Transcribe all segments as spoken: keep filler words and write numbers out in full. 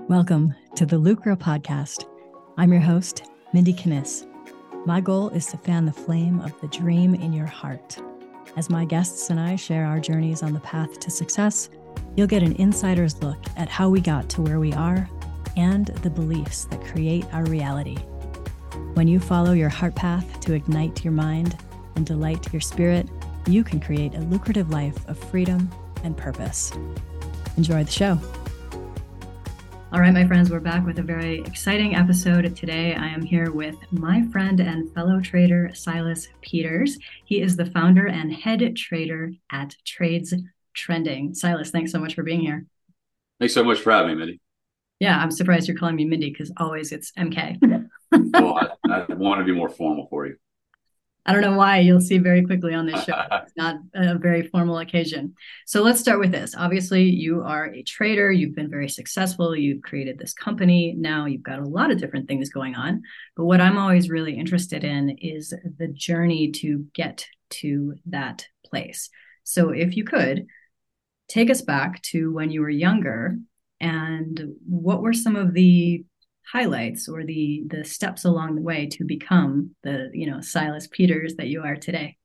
Welcome to the Lucra Podcast. I'm your host, Mindy Kniss. My goal is to fan the flame of the dream in your heart. As my guests and I share our journeys on the path to success, you'll get an insider's look at how we got to where we are and the beliefs that create our reality. When you follow your heart path to ignite your mind and delight your spirit, you can create a lucrative life of freedom and purpose. Enjoy the show. All right, my friends, we're back with a very exciting episode. Today, I am here with my friend and fellow trader, Silas Peters. He is the founder and head trader at Trades Trending. Silas, thanks so much for being here. Thanks so much for having me, Mindy. Yeah, I'm surprised you're calling me Mindy because always it's M K. Well, I, I want to be more formal for you. I don't know why. You'll see very quickly on this show. It's not a very formal occasion. So let's start with this. Obviously, you are a trader. You've been very successful. You've created this company. Now you've got a lot of different things going on. But what I'm always really interested in is the journey to get to that place. So if you could, take us back to when you were younger and what were some of the highlights or the the steps along the way to become the you know Silas Peters that you are today?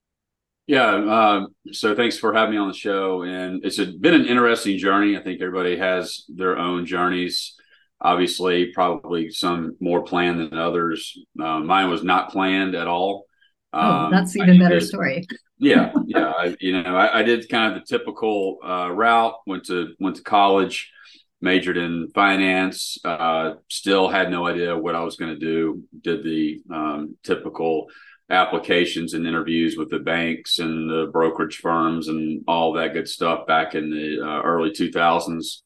Yeah, um, so thanks for having me on the show, and it's a, been an interesting journey. I think everybody has their own journeys. Obviously, probably some more planned than others. Uh, mine was not planned at all. Oh, that's um, even better did, story. yeah, yeah. I, you know, I, I did kind of the typical uh, route. Went to went to college. Majored in finance, uh, still had no idea what I was going to do. Did the um, typical applications and interviews with the banks and the brokerage firms and all that good stuff back in the uh, early two thousands.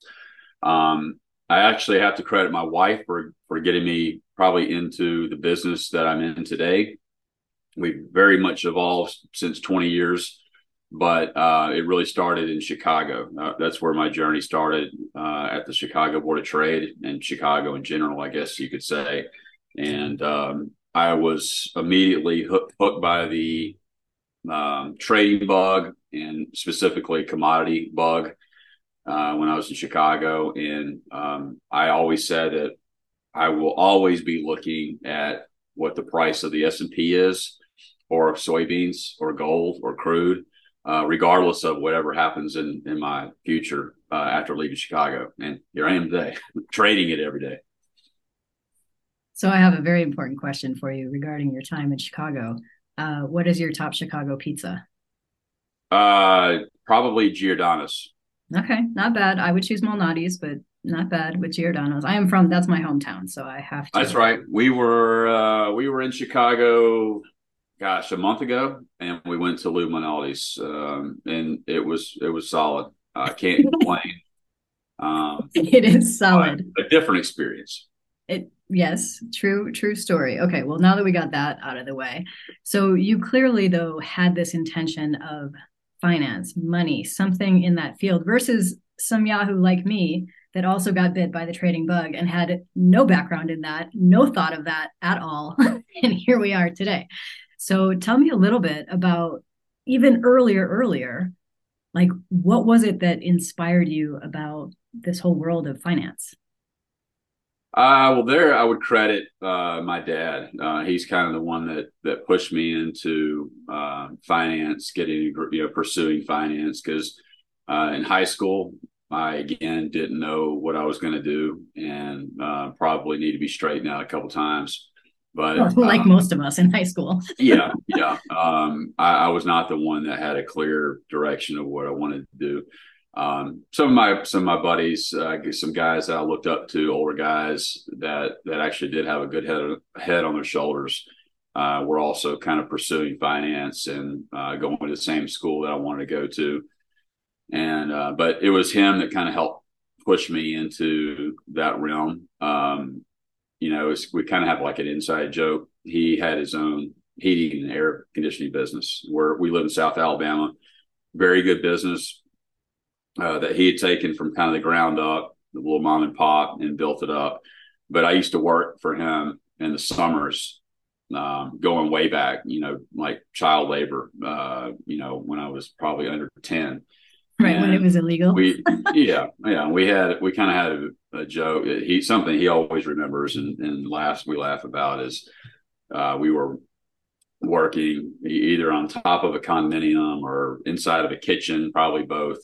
Um, I actually have to credit my wife for, for getting me probably into the business that I'm in today. We've very much evolved since twenty years. But uh, it really started in Chicago. Uh, that's where my journey started, uh, at the Chicago Board of Trade and Chicago in general, I guess you could say. And um, I was immediately hooked, hooked by the um, trading bug and specifically commodity bug uh, when I was in Chicago. And um, I always said that I will always be looking at what the price of the S and P is, or soybeans or gold or crude. Uh, regardless of whatever happens in, in my future uh, after leaving Chicago. And here I am today, trading it every day. So I have a very important question for you regarding your time in Chicago. Uh, what is your top Chicago pizza? Uh, probably Giordano's. Okay, not bad. I would choose Malnati's, but not bad with Giordano's. I am from, that's my hometown, so I have to. That's right. We were, uh, we were in Chicago gosh, a month ago, and we went to Lou Malnati's, um, and it was it was solid. I can't complain. Um, it is solid. A different experience. It yes, true true story. Okay, well, now that we got that out of the way, so you clearly though had this intention of finance, money, something in that field, versus some Yahoo like me that also got bit by the trading bug and had no background in that, no thought of that at all, and here we are today. So tell me a little bit about even earlier, earlier, like what was it that inspired you about this whole world of finance? Uh, well, there I would credit uh, my dad. Uh, he's kind of the one that that pushed me into uh, finance, getting you know pursuing finance. Because uh, in high school, I again didn't know what I was going to do, and uh, probably need to be straightened out a couple times. But well, like um, most of us in high school. yeah, yeah. Um, I, I was not the one that had a clear direction of what I wanted to do. Um, some of my some of my buddies, uh, some guys that I looked up to, older guys that that actually did have a good head head on their shoulders, uh, were also kind of pursuing finance and uh, going to the same school that I wanted to go to. And uh, but it was him that kind of helped push me into that realm. Um, You know, it's, we kind of have like an inside joke. He had his own heating and air conditioning business where we live in South Alabama. Very good business uh, that he had taken from kind of the ground up, the little mom and pop, and built it up. But I used to work for him in the summers, um, going way back, you know, like child labor, uh, you know, when I was probably under ten. Right, and when it was illegal. we, yeah, yeah, we had, we kind of had a, a joke. He something he always remembers and, and laughs. We laugh about is uh, we were working either on top of a condominium or inside of a kitchen, probably both.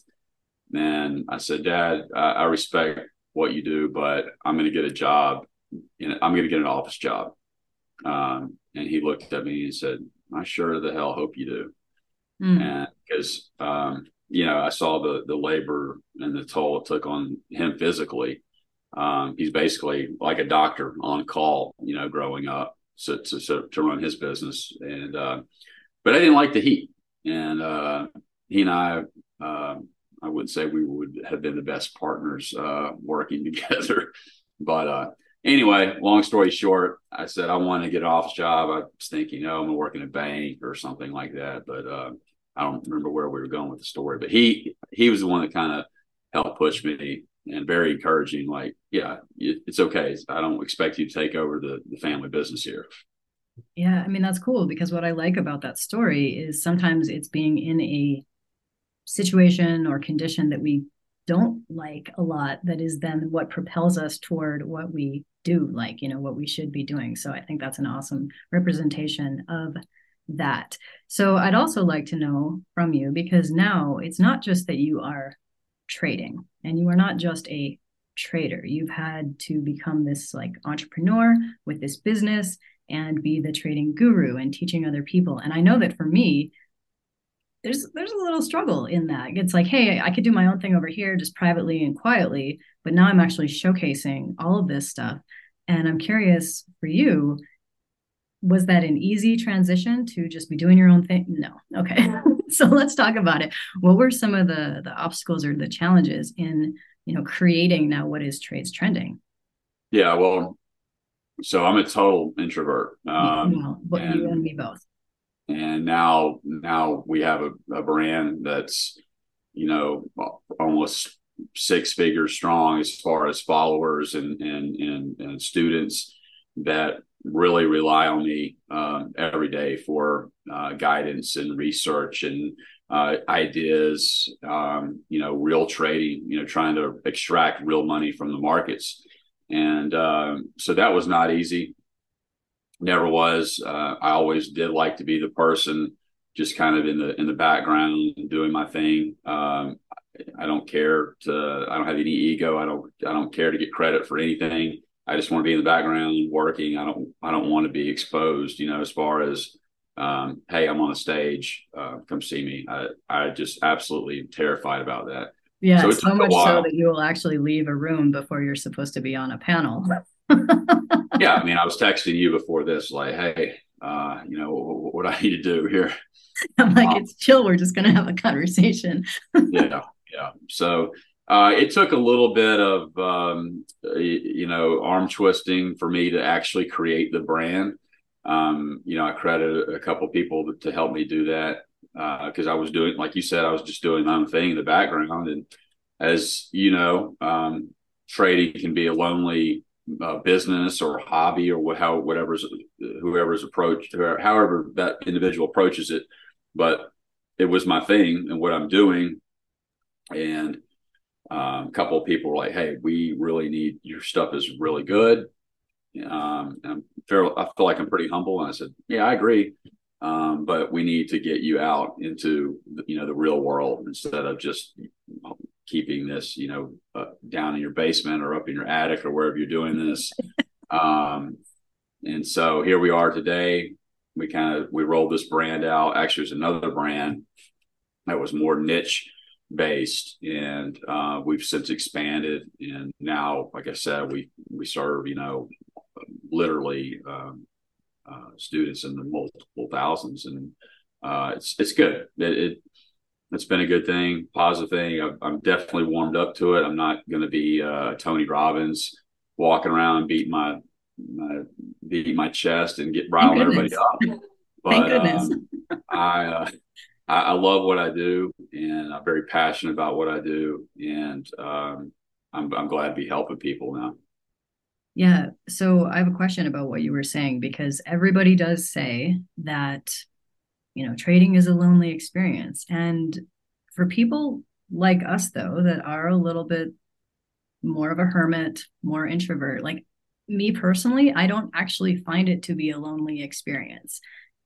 And I said, Dad, I, I respect what you do, but I'm going to get a job. And I'm going to get an office job. Um, and he looked at me and said, I sure the hell hope you do. Mm. And because, um, you know, I saw the the labor and the toll it took on him physically. Um, he's basically like a doctor on call, you know, growing up, so to so, to run his business. And uh, but I didn't like the heat, and uh, he and I, uh, I wouldn't say we would have been the best partners uh, working together. But uh, anyway, long story short, I said I wanted to get an office job. I was thinking, oh, I'm gonna work in a bank or something like that, but. Uh, I don't remember where we were going with the story, but he he was the one that kind of helped push me and very encouraging. Like, yeah, it's okay. I don't expect you to take over the, the family business here. Yeah, I mean, that's cool because what I like about that story is sometimes it's being in a situation or condition that we don't like a lot that is then what propels us toward what we do like, you know, what we should be doing. So I think that's an awesome representation of that. So I'd also like to know from you, because now it's not just that you are trading and you are not just a trader. You've had to become this like entrepreneur with this business and be the trading guru and teaching other people. And I know that for me, there's there's a little struggle in that. It's like, hey, I could do my own thing over here just privately and quietly, but now I'm actually showcasing all of this stuff. And I'm curious for you, was that an easy transition to just be doing your own thing? No. Okay. So let's talk about it. What were some of the the obstacles or the challenges in, you know, creating now what is Trades Trending? Yeah, well, so I'm a total introvert. Um, well, but and, you and me both. And now, now we have a, a brand that's, you know, almost six figures strong as far as followers and and and, and students that really rely on me uh, every day for uh, guidance and research and uh, ideas, um, you know, real trading, you know, trying to extract real money from the markets. And um, so that was not easy. Never was. Uh, I always did like to be the person just kind of in the in the background doing my thing. Um, I don't care to, I don't have any ego. I don't, I don't care to get credit for anything. I just want to be in the background working. I don't, I don't want to be exposed, you know, as far as, um, hey, I'm on a stage, uh, come see me. I, I just absolutely terrified about that. Yeah. So, so much so that you will actually leave a room before you're supposed to be on a panel. Yeah. I mean, I was texting you before this, like, hey, uh, you know, what, what I need to do here. I'm like, um, it's chill. We're just going to have a conversation. Yeah. Yeah. So, Uh, it took a little bit of, um, you know, arm twisting for me to actually create the brand. Um, you know, I credit a couple of people to, to help me do that because uh, I was doing, like you said, I was just doing my own thing in the background. And as you know, um, trading can be a lonely uh, business or hobby or what, how, whatever's, whoever's approached, however that individual approaches it. But it was my thing and what I'm doing. And Um, a couple of people were like, hey, we really need, your stuff is really good. Um, and I'm fair, I feel like I'm pretty humble. And I said, yeah, I agree. Um, but we need to get you out into, the, you know, the real world instead of just keeping this, you know, uh, down in your basement or up in your attic or wherever you're doing this. Um, and so here we are today. We kind of, we rolled this brand out. Actually, there's another brand that was more niche based, and uh, we've since expanded. And now, like I said, we we serve, you know, literally um, uh, students in the multiple thousands, and uh, it's it's good. It, it it's been a good thing, positive thing. I've, I'm definitely warmed up to it. I'm not going to be uh, Tony Robbins walking around beating my, my beating my chest and get riling everybody up. But Thank goodness. um, I. Uh, I love what I do, and I'm very passionate about what I do, and um, I'm, I'm glad to be helping people now. Yeah. So I have a question about what you were saying, because everybody does say that, you know, trading is a lonely experience. And for people like us, though, that are a little bit more of a hermit, more introvert. Like me personally, I don't actually find it to be a lonely experience.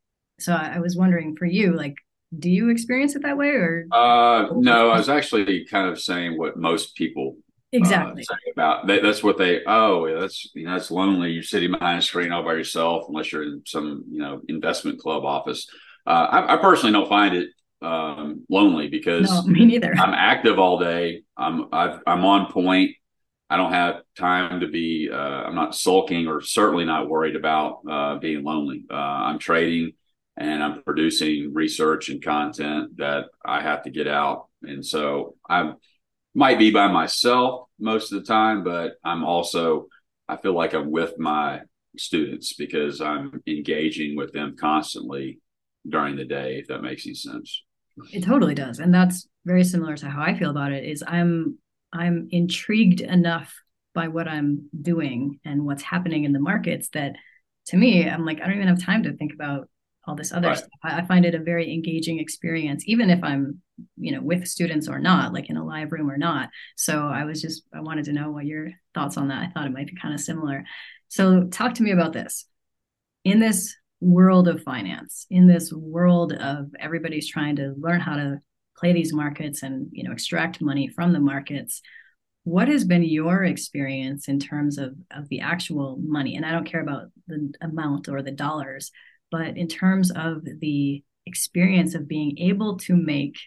So I, I was wondering for you, like, do you experience it that way or? Uh, no, I was actually kind of saying what most people uh, Exactly. say about that. That's what they, oh, yeah, that's, you know, that's lonely. You're sitting behind a screen all by yourself, unless you're in some, you know, investment club office. Uh, I, I personally don't find it um, lonely No, because me neither. I'm active all day. I'm, I've, I'm on point. I don't have time to be, uh, I'm not sulking or certainly not worried about uh, being lonely. Uh, I'm trading and I'm producing research and content that I have to get out. And so I might be by myself most of the time, but I'm also, I feel like I'm with my students because I'm engaging with them constantly during the day, if that makes any sense. It totally does. And that's very similar to how I feel about it is I'm I'm intrigued enough by what I'm doing and what's happening in the markets that to me, I'm like, I don't even have time to think about all this other Right. stuff. I, I find it a very engaging experience, even if I'm, you know, with students or not, like in a live room or not. So I was just, I wanted to know what your thoughts on that. I thought it might be kind of similar. So talk to me about this. In this world of finance, in this world of everybody's trying to learn how to play these markets and, you know, extract money from the markets, what has been your experience in terms of of the actual money? And I don't care about the amount or the dollars, but in terms of the experience of being able to make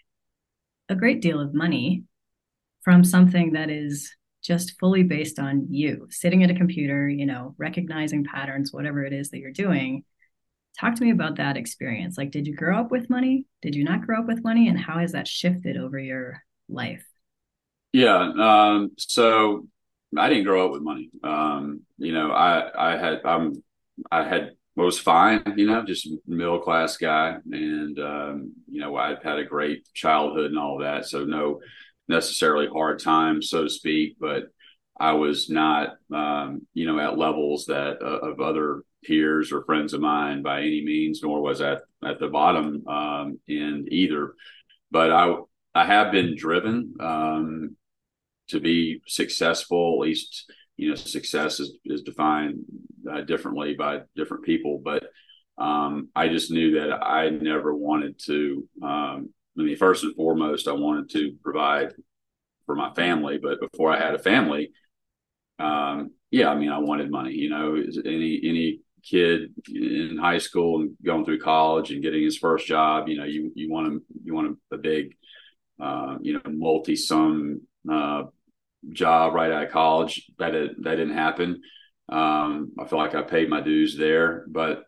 a great deal of money from something that is just fully based on you sitting at a computer, you know, recognizing patterns, whatever it is that you're doing. Talk to me about that experience. Like, did you grow up with money? Did you not grow up with money? And how has that shifted over your life? Yeah. Um, so I didn't grow up with money. Um, you know, I, I had, um, I had, was fine, you know, just middle class guy. And, um, you know, I had a great childhood and all that. So no necessarily hard times, so to speak, but I was not, um, you know, at levels that uh, of other peers or friends of mine by any means, nor was at, at the bottom, um, end either. But I, I have been driven, um, to be successful. At least, you know, success is, is defined uh, differently by different people. But um, I just knew that I never wanted to. Um, I mean, first and foremost, I wanted to provide for my family. But before I had a family, um, yeah, I mean, I wanted money. You know, any any kid in high school and going through college and getting his first job, you know, you you want to you want a, a big, uh, you know, multi-sum uh, job right out of college. That it, that didn't happen. Um, I feel like I paid my dues there, but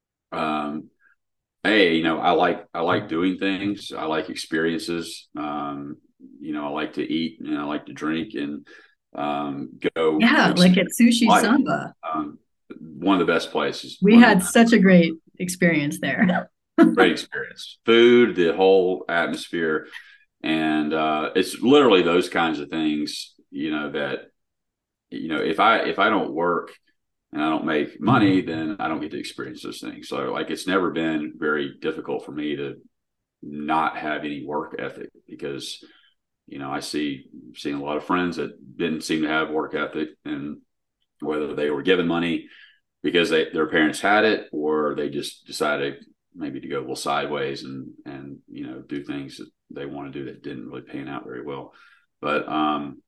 um, hey, you know, I like I like doing things. I like experiences. Um, you know, I like to eat and I like to drink and um, go Yeah, like at experience Sushi life. Samba. Um, one of the best places. We One of the had such a great experience there. great experience. Food, the whole atmosphere, and uh, it's literally those kinds of things. You know that you know if I if I don't work and I don't make money, then I don't get to experience those things. So like it's never been very difficult for me to not have any work ethic because you know I see seeing a lot of friends that didn't seem to have work ethic, and whether they were given money because they, their parents had it or they just decided maybe to go a little sideways and and you know do things that they want to do that didn't really pan out very well. But um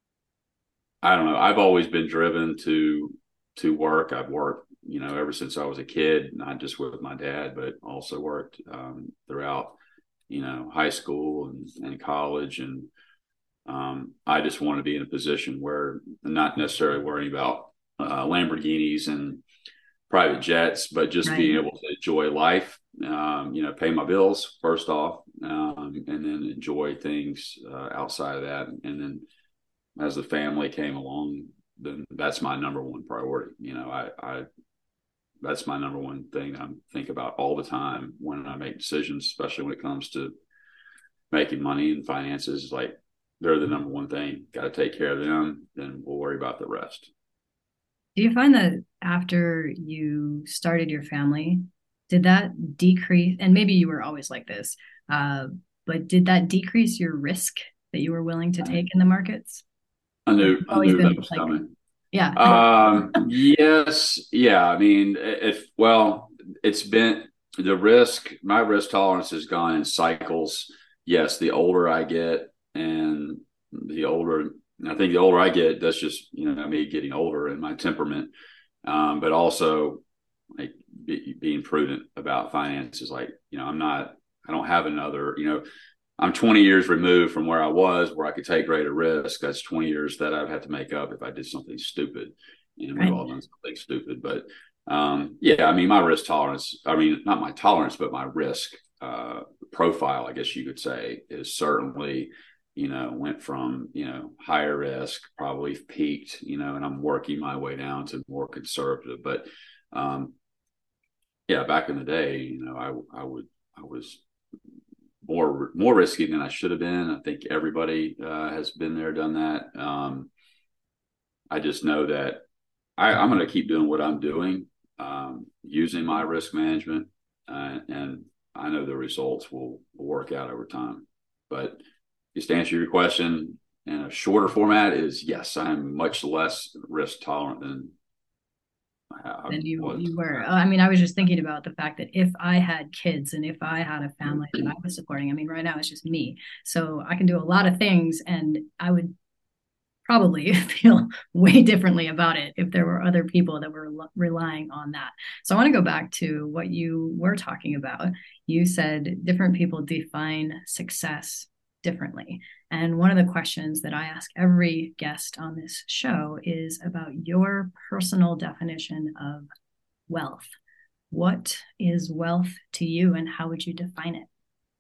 I don't know. I've always been driven to to work. I've worked, you know, ever since I was a kid, not just with my dad, but also worked um, throughout, you know, high school and, and college. And um, I just want to be in a position where I'm not necessarily worrying about uh, Lamborghinis and private jets, but just Right. being able to enjoy life, um, you know, pay my bills first off, um, and then enjoy things uh, outside of that. And then as the family came along, then that's my number one priority. You know, I, I that's my number one thing I think about all the time when I make decisions, especially when it comes to making money and finances. Like they're the number one thing. Got to take care of them, then we'll worry about the rest. Do you find that after you started your family, did that decrease? And maybe you were always like this, uh, but did that decrease your risk that you were willing to take in the markets? I knew, I Always knew been that was like, coming. yeah. Um, yes, yeah. I mean, if well, it's been the risk. My risk tolerance has gone in cycles. Yes, the older I get, and the older I think the older I get, that's just you know me getting older and my temperament. Um, but also like be, being prudent about finances. Like you know, I'm not. I don't have another. You know, I'm twenty years removed from where I was, where I could take greater risk. That's twenty years that I've had to make up if I did something stupid. You know, we've Right. all done something stupid, but um, yeah, I mean, my risk tolerance, I mean, not my tolerance, but my risk uh, profile, I guess you could say, is certainly, you know, went from, you know, higher risk, probably peaked, you know, and I'm working my way down to more conservative. But um, yeah, back in the day, you know, I, I would, I was more more risky than I should have been. I think everybody uh, has been there, done that. Um, I just know that I, I'm going to keep doing what I'm doing, um, using my risk management, uh, and I know the results will, will work out over time. But just to answer your question in a shorter format, is yes, I'm much less risk tolerant than I Than you was. you were. Uh, I mean, I was just thinking about the fact that if I had kids and if I had a family that I was supporting, I mean, right now it's just me. So I can do a lot of things and I would probably feel way differently about it if there were other people that were l- relying on that. So I want to go back to what you were talking about. You said different people define success differently. And one of the questions that I ask every guest on this show is about your personal definition of wealth. What is wealth to you and how would you define it?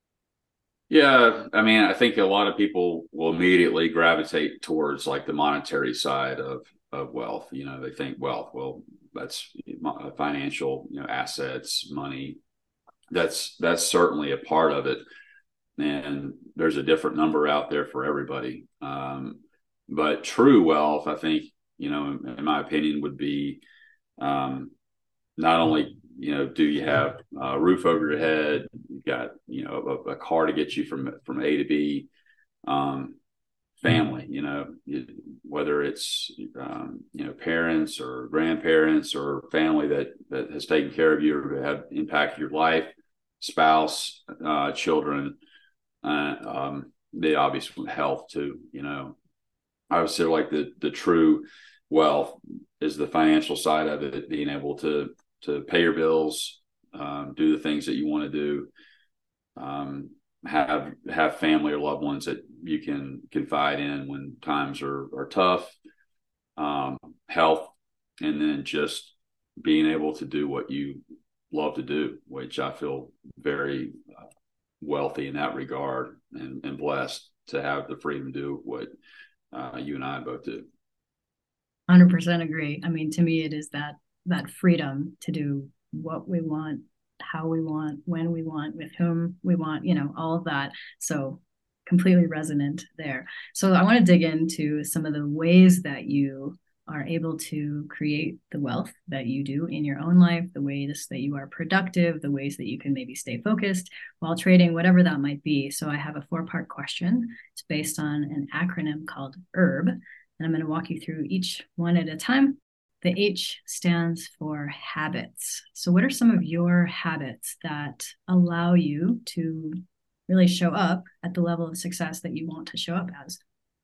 Yeah, I mean, I think a lot of people will immediately gravitate towards like the monetary side of of wealth. You know, they think wealth, well, that's financial, you know, assets, money. That's that's certainly a part of it, and there's a different number out there for everybody. Um, but true wealth, I think, you know, in, in my opinion, would be um, not only you know do you have a roof over your head, you've got you know a, a car to get you from from A to B, um, family, you know whether it's um, you know parents or grandparents or family that that has taken care of you or have impacted your life, spouse, uh, children, uh, um, the obvious health too. You know, I would say like the the true wealth is the financial side of it, being able to to pay your bills, um, do the things that you want to do, um, have have family or loved ones that you can confide in when times are are tough, um, health, and then just being able to do what you love to do, which I feel very uh, wealthy in that regard and, and blessed to have the freedom to do what uh, you and I both do. one hundred percent agree. I mean, to me, it is that that freedom to do what we want, how we want, when we want, with whom we want, you know, all of that. So completely resonant there. So I want to dig into some of the ways that you are able to create the wealth that you do in your own life, the ways that you are productive, the ways that you can maybe stay focused while trading, whatever that might be. So I have a four part question. It's based on an acronym called HERB. And I'm going to walk you through each one at a time. The H stands for habits. So, what are some of your habits that allow you to really show up at the level of success that you want to show up as?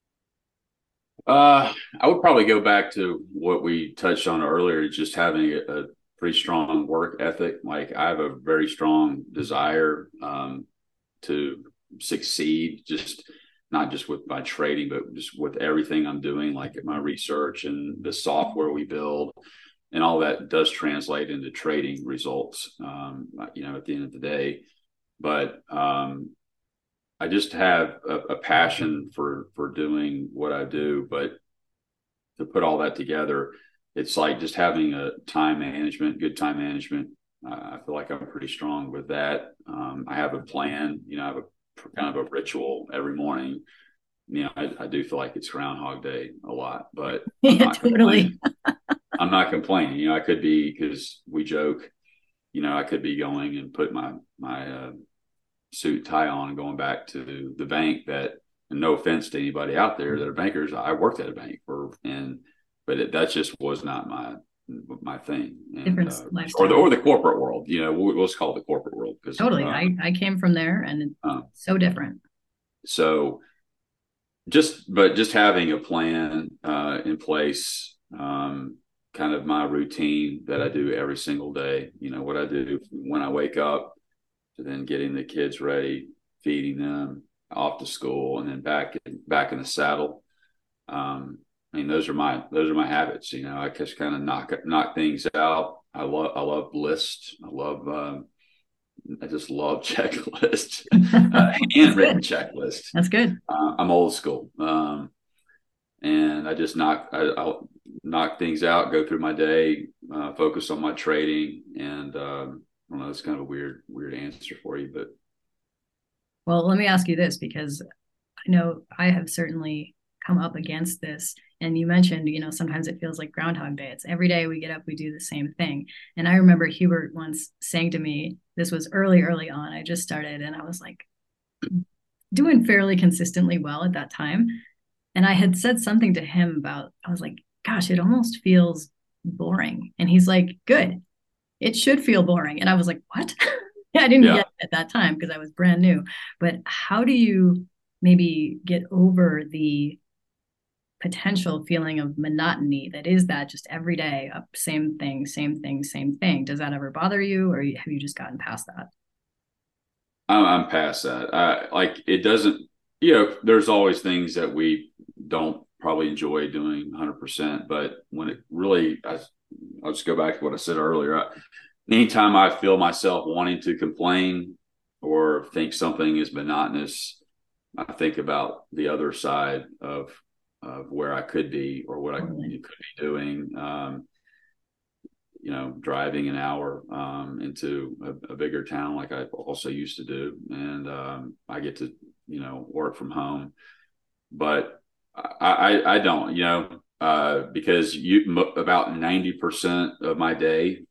Uh, I would probably go back to what we touched on earlier, just having a, a pretty strong work ethic. Like I have a very strong desire um, to succeed, just not just with my trading, but just with everything I'm doing, like my research and the software we build, and all that does translate into trading results. Um, you know, at the end of the day, but um, I just have a, a passion for for doing what I do. But to put all that together, it's like just having a time management, good time management. Uh, I feel like I'm pretty strong with that. Um, I have a plan. You know, I have a kind of a ritual every morning. You know, I, I do feel like it's Groundhog Day a lot, but I'm Yeah, not totally. complaining. I'm not complaining. You know, I could be, because we joke, you know, I could be going and put my my uh, suit and tie on and going back to the bank that and no offense to anybody out there that are bankers, I worked at a bank for, and, but it, that just was not my, my thing. And, Different uh, lifestyle. or the, or the corporate world, you know, we'll, let's call it the corporate world. Cause totally. uh, I, I came from there and it's uh, so different. So just, but just having a plan uh, in place, um, kind of my routine that I do every single day, you know, what I do when I wake up, to then getting the kids ready, feeding them, off to school, and then back in, back in the saddle. Um, I mean, those are my those are my habits. You know, I just kind of knock knock things out. I love I love lists. I love um, I just love checklists, uh, handwritten checklists. That's good. Uh, I'm old school, um, and I just knock I, I'll knock things out, go through my day, uh, focus on my trading, and um, I don't know. It's kind of a weird weird answer for you, but well, let me ask you this, because I know I have certainly come up against this. And you mentioned, you know, sometimes it feels like Groundhog Day. It's every day we get up, we do the same thing. And I remember Hubert once saying to me, this was early, early on. I just started and I was like doing fairly consistently well at that time. And I had said something to him about, I was like, gosh, it almost feels boring. And he's like, good. It should feel boring. And I was like, what? I didn't yeah. get it at that time because I was brand new. But how do you maybe get over the potential feeling of monotony that is that just every day up, same thing, same thing, same thing? Does that ever bother you, or have you just gotten past that? I'm, I'm past that. I, like it doesn't, you know, there's always things that we don't probably enjoy doing one hundred percent, but when it really, I, I'll just go back to what I said earlier. I, anytime I feel myself wanting to complain or think something is monotonous, I think about the other side of of where I could be or what I could be doing. Um, you know, driving an hour um, into a, a bigger town like I also used to do, and um, I get to you know work from home, but I I, I don't you know uh, because you about ninety percent of my day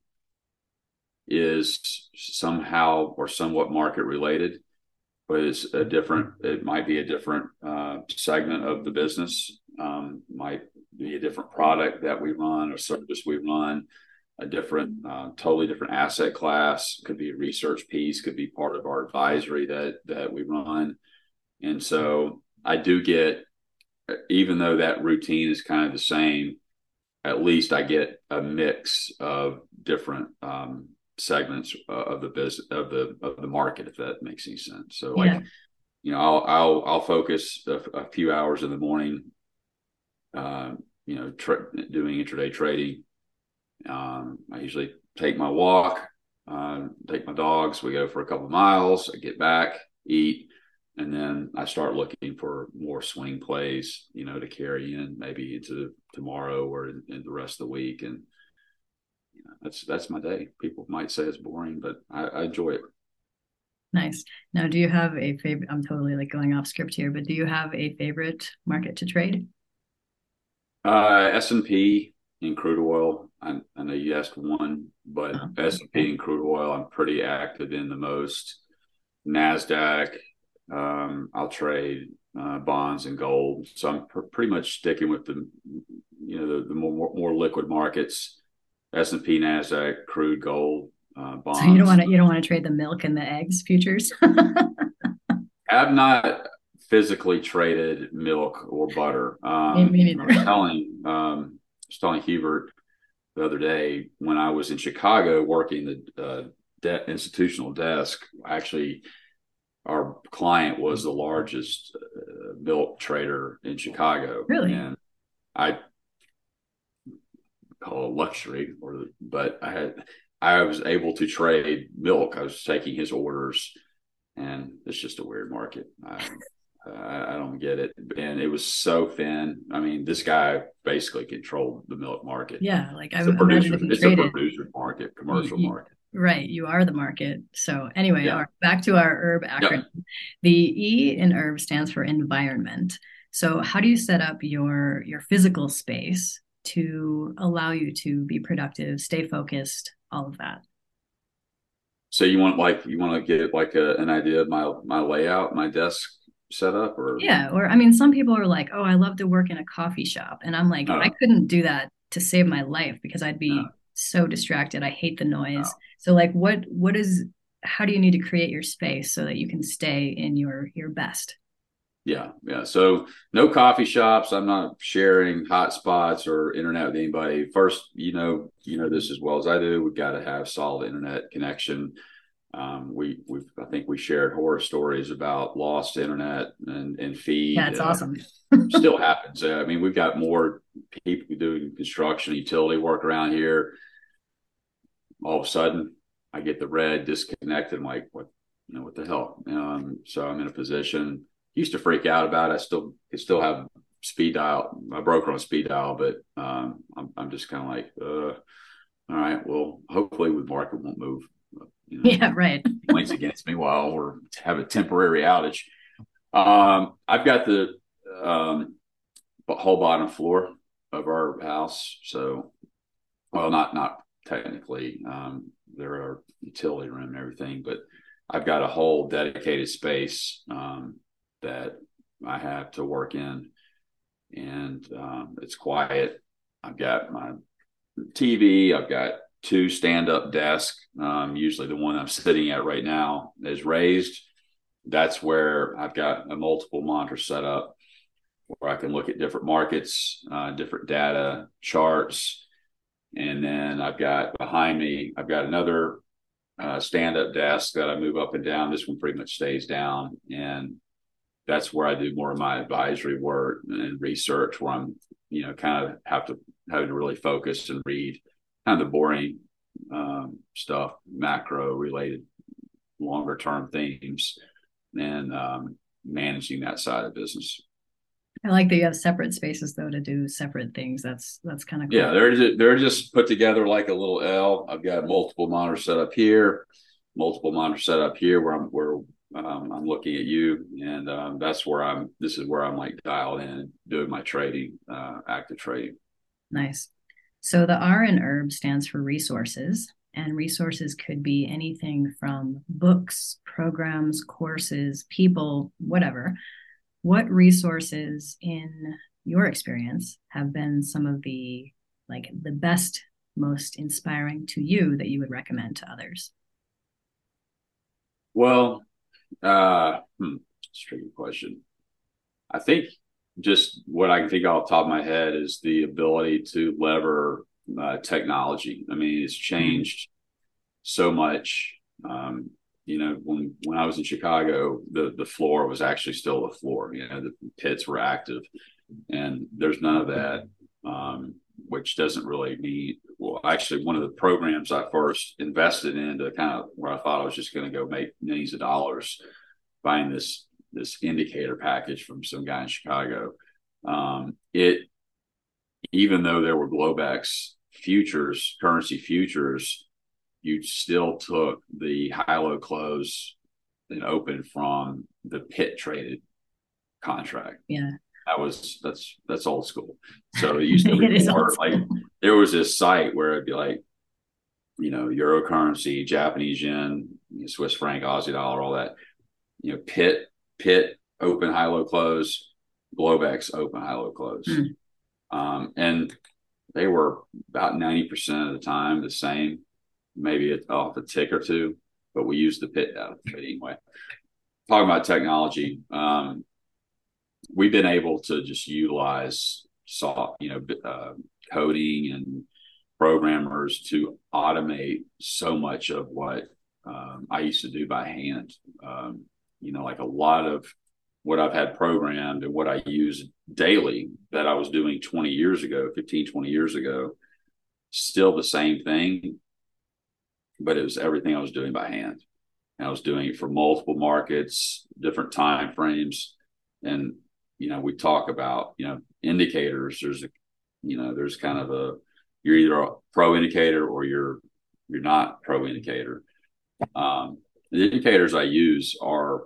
is somehow or somewhat market related, but it's a different, it might be a different uh, segment of the business, um, might be a different product that we run, a service we run, a different, uh, totally different asset class, could be a research piece, could be part of our advisory that, that we run. And so I do get, even though that routine is kind of the same, at least I get a mix of different um, segments uh, of the business of the of the market, if that makes any sense. So like yeah. you know I'll I'll I'll focus a, a few hours in the morning uh, you know tra- doing intraday trading. um, I usually take my walk, uh, take my dogs, we go for a couple of miles, I get back, eat, and then I start looking for more swing plays, you know to carry in maybe into tomorrow or in, in the rest of the week. And That's that's my day. People might say it's boring, but I, I enjoy it. Nice. Now, do you have a favorite? I'm totally like going off script here, but do you have a favorite market to trade? Uh, S and P in crude oil. I, I know you asked one, but oh, S and P okay. in crude oil, I'm pretty active in the most. NASDAQ, um, I'll trade uh, bonds and gold. So I'm pr- pretty much sticking with the, you know, the, the more more liquid markets. S and P, NASDAQ, crude, gold, uh, bonds. So you don't want to you don't want to trade the milk and the eggs futures? I've not physically traded milk or butter. Um, Me neither. I was telling um, I was telling Hubert the other day when I was in Chicago working the uh, de- institutional desk. Actually, our client was the largest uh, milk trader in Chicago. Really? And I call it luxury, or but I had I was able to trade milk. I was taking his orders, and it's just a weird market. I, I, I don't get it, and it was so thin. I mean, this guy basically controlled the milk market. Yeah, like it's I a producer. It's traded, a producer market, commercial you, market. Right, you are the market. So anyway, yeah. our, back to our herb acronym. Yep. The E in herb stands for environment. So how do you set up your your physical space to allow you to be productive, stay focused, all of that? So you want like you want to get like a, an idea of my my layout, my desk setup or? Yeah. Or, I mean, some people are like, oh, I love to work in a coffee shop. And I'm like, I No, couldn't do that to save my life because I'd no, be so distracted. I hate the no. noise. So like, what, what is, how do you need to create your space so that you can stay in your, your best? Yeah, yeah. So no coffee shops. I'm not sharing hotspots or internet with anybody. First, you know, you know this as well as I do. We've got to have solid internet connection. Um, we, we, I think we shared horror stories about lost internet and, and feed. That's Uh, awesome. still happens. Uh, I mean, we've got more people doing construction, utility work around here. All of a sudden, I get the red disconnected. I'm like, what, you know, what the hell? Um, so I'm in a position. Used to freak out about it. I still, I still have speed dial. I broke on speed dial, but um, I'm, I'm just kind of like, uh, all right. Well, hopefully, the market won't move. You know, Yeah, right. points against me while we're have a temporary outage. Um, I've got the um, whole bottom floor of our house. So, well, not not technically. Um, there are utility room and everything, but I've got a whole dedicated space um, that I have to work in, and um, it's quiet. I've got my T V. I've got two stand-up desks. Um, usually, the one I'm sitting at right now is raised. That's where I've got a multiple monitor set up where I can look at different markets, uh, different data, charts. And then I've got behind me, I've got another uh, stand-up desk that I move up and down. This one pretty much stays down. And that's where I do more of my advisory work and research where I'm, you know, kind of have to having to really focus and read kind of the boring um, stuff, macro related, longer term themes, and um, managing that side of business. I like that you have separate spaces though to do separate things. That's that's kind of Yeah, cool. they're just, they're just put together like a little L. I've got multiple monitors set up here, multiple monitors set up here where I'm where um, I'm looking at you, and um, that's where I'm. This is where I'm like dialed in, doing my trading, uh, active trading. Nice. So the R in herb stands for resources, and resources could be anything from books, programs, courses, people, whatever. What resources in your experience have been some of the like the best, most inspiring to you that you would recommend to others? Well, uh, hmm, it's a tricky question. I think just what I can think off the top of my head is the ability to lever uh, technology. I mean, it's Mm. changed so much. Um, you know, when when I was in Chicago, the the floor was actually still the floor. You know, the pits were active, and there's none of that, um, which doesn't really mean. Well, actually, one of the programs I first invested in to kind of where I thought I was just going to go make millions of dollars buying this this indicator package from some guy in Chicago. Um, it even though there were Globex futures, currency futures, you still took the high low close and open from the pit traded contract. Yeah. That was that's that's old school. So it used to It is old report like school. there was this site where it'd be like, you know, euro currency, Japanese yen, Swiss franc, Aussie dollar, all that. You know, pit pit open high low close, Globex open high low close, Mm. um, and they were about ninety percent of the time the same, maybe off a tick or two, but we used the pit data anyway. Talking about technology, um, we've been able to just utilize soft, you know, uh, coding and programmers to automate so much of what um, I used to do by hand. Um, you know, like a lot of what I've had programmed and what I use daily that I was doing twenty years ago, fifteen, twenty years ago, still the same thing, but it was everything I was doing by hand. And I was doing it for multiple markets, different time frames. And, you know, we talk about, you know, indicators. There's a, you know, there's kind of a, you're either a pro indicator or you're, you're not pro indicator. Um, the indicators I use are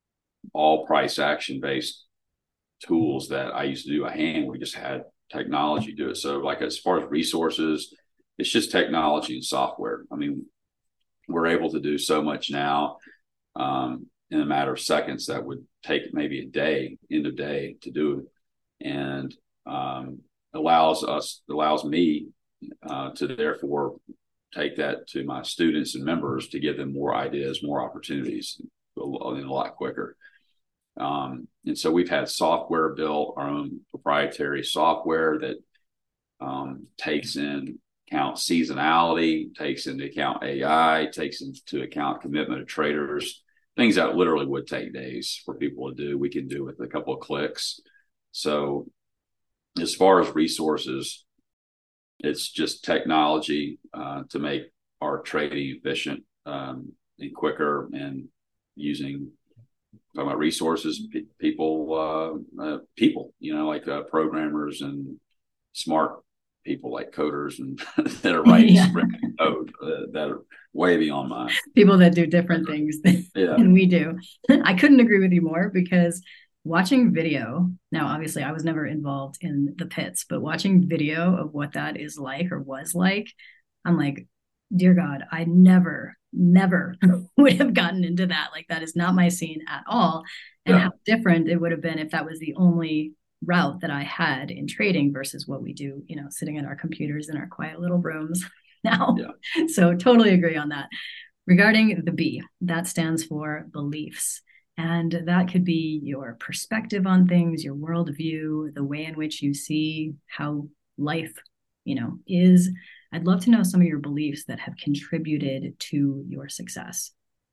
all price action based tools that I used to do by hand. We just had technology do it. So like, as far as resources, it's just technology and software. I mean, we're able to do so much now. Um, in a matter of seconds that would take maybe a day, end of day to do, and um, allows us, allows me uh, to therefore take that to my students and members to give them more ideas, more opportunities, a, a lot quicker. Um, and so we've had software built, our own proprietary software that um, takes in account seasonality, takes into account A I, takes into account commitment of traders, things that literally would take days for people to do, we can do with a couple of clicks. So as far as resources, it's just technology uh, to make our trading efficient um, and quicker, and using, talking about resources, p- people, uh, uh, people, you know, like uh, programmers and smart people like coders and that are writing Yeah. code uh, that are way beyond mine. People that do different things than, yeah. than we do. I couldn't agree with you more, because watching video, now obviously I was never involved in the pits, but watching video of what that is like or was like, I'm like, dear God, I never, never would have gotten into that. Like, that is not my scene at all. And yeah. how different it would have been if that was the only route that I had in trading versus what we do, you know, sitting at our computers in our quiet little rooms now. Yeah. So totally agree on that. Regarding the B, that stands for beliefs. And that could be your perspective on things, your worldview, the way in which you see how life, you know, is. I'd love to know some of your beliefs that have contributed to your success.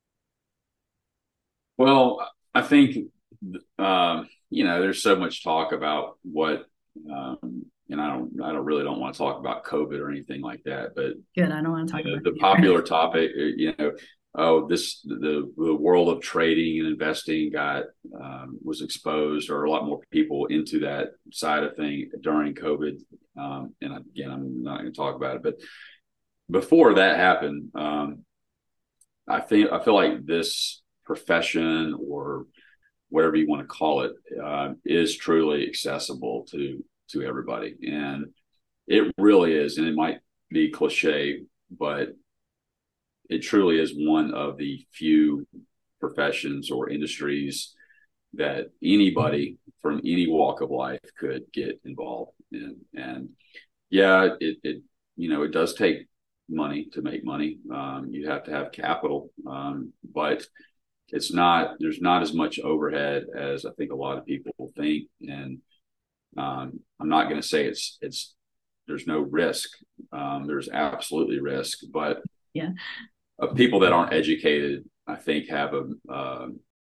Well, I think, uh, you know, there's so much talk about what, um, and I don't, I don't really don't want to talk about COVID or anything like that, but good. I don't want to talk you know, about the popular topic, you know, oh, this, the, the world of trading and investing got, um, was exposed, or a lot more people into that side of thing during COVID. Um, and again, I'm not going to talk about it, but before that happened, um, I think, I feel like this profession, or whatever you want to call it, uh, is truly accessible to, to everybody. And it really is. And it might be cliche, but it truly is one of the few professions or industries that anybody from any walk of life could get involved in. And yeah, it, it you know, it does take money to make money. Um, you have to have capital, um, but it's not, there's not as much overhead as I think a lot of people think. And um, I'm not going to say it's, it's, there's no risk. Um, there's absolutely risk, but yeah. Uh, people that aren't educated, I think, have a uh,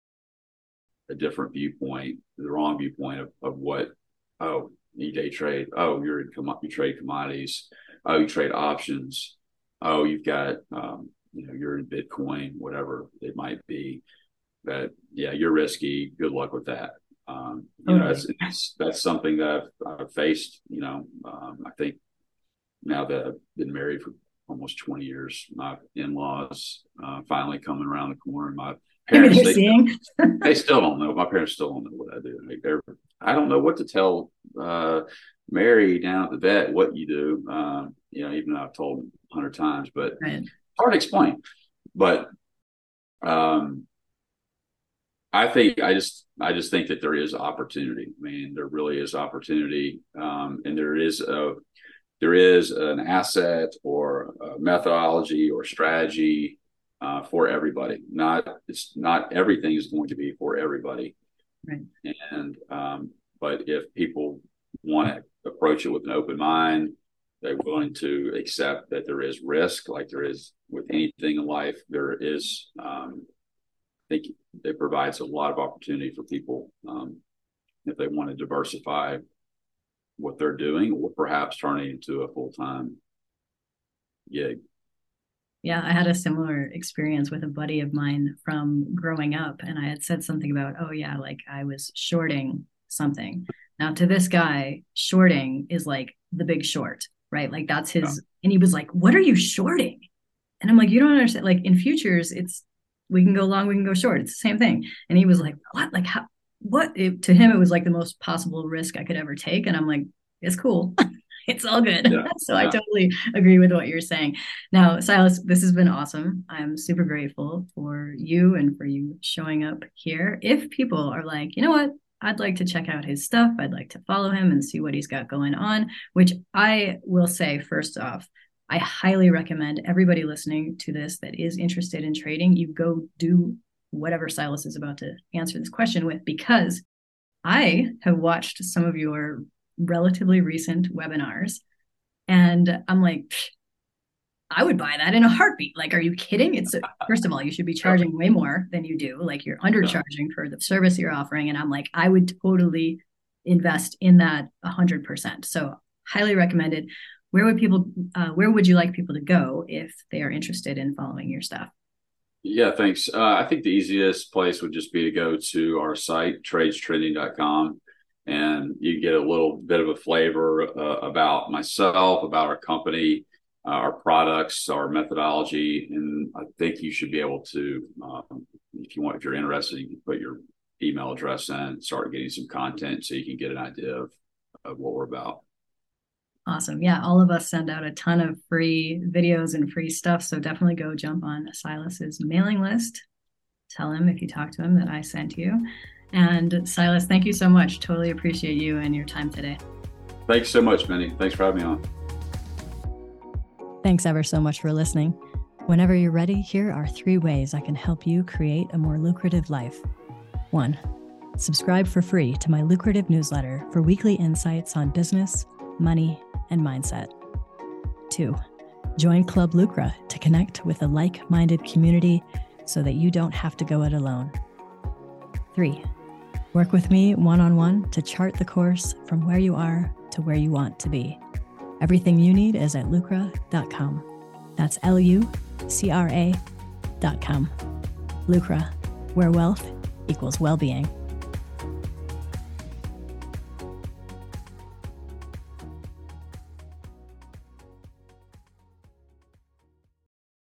a different viewpoint, the wrong viewpoint of, of what, oh, you day trade, oh, you're in com- you trade commodities, oh, you trade options, oh, you've got, um, you know, you're in Bitcoin, whatever it might be. That, yeah, you're risky. Good luck with that. Um, you okay. know, that's, it's, that's something that I've, I've faced. You know, um, I think now that I've been married for almost twenty years, my in-laws uh, finally coming around the corner. My parents, they're they, seeing. Still, they still don't know. My parents still don't know what I do. Like, they're, I don't know what to tell uh, Mary down at the vet what you do. Um, you know, even though I've told them a hundred times, but right. it's hard to explain. But um, I think I just I just think that there is opportunity. I mean, there really is opportunity, um, and there is a there is an asset or a methodology or strategy uh, for everybody. Not it's not everything is going to be for everybody. Right. And um, but if people want to approach it with an open mind, they're willing to accept that there is risk, like there is with anything in life. There is, um, I think, it provides a lot of opportunity for people um, if they want to diversify what they're doing, or perhaps turning into a full-time gig. Yeah, I had a similar experience with a buddy of mine from growing up, and I had said something about, oh yeah, like I was shorting something. Now to this guy, shorting is like the Big Short, right? Like that's his, yeah. And he was like, what are you shorting? And I'm like, you don't understand. Like in futures, it's, we can go long, we can go short. It's the same thing. And he was like, what? Like how? What it, to him, it was like the most possible risk I could ever take. And I'm like, it's cool. It's all good. Yeah. So yeah. I totally agree with what you're saying. Now, Silas, this has been awesome. I'm super grateful for you and for you showing up here. If people are like, you know what, I'd like to check out his stuff, I'd like to follow him and see what he's got going on, which I will say, first off, I highly recommend everybody listening to this that is interested in trading, you go do whatever Silas is about to answer this question with, because I have watched some of your relatively recent webinars and I'm like, I would buy that in a heartbeat. Like, are you kidding? It's a, first of all, you should be charging way more than you do. Like, you're undercharging for the service you're offering. And I'm like, I would totally invest in that a hundred percent. So highly recommended. Where would people, uh, where would you like people to go if they are interested in following your stuff? Yeah, thanks. Uh, I think the easiest place would just be to go to our site, trades trending dot com, and you get a little bit of a flavor uh, about myself, about our company, uh, our products, our methodology. And I think you should be able to, um, if you want, if you're interested, you can put your email address in and start getting some content so you can get an idea of, of what we're about. Awesome. Yeah, all of us send out a ton of free videos and free stuff. So definitely go jump on Silas's mailing list. Tell him if you talk to him that I sent you. And Silas, thank you so much. Totally appreciate you and your time today. Thanks so much, Mindy. Thanks for having me on. Thanks ever so much for listening. Whenever you're ready, here are three ways I can help you create a more lucrative life. One, subscribe for free to my lucrative newsletter for weekly insights on business, money, and mindset. Two, join Club Lucra to connect with a like-minded community so that you don't have to go it alone. Three, work with me one-on-one to chart the course from where you are to where you want to be. Everything you need is at lucra dot com. That's L U C R A dot com. Lucra, where wealth equals well-being.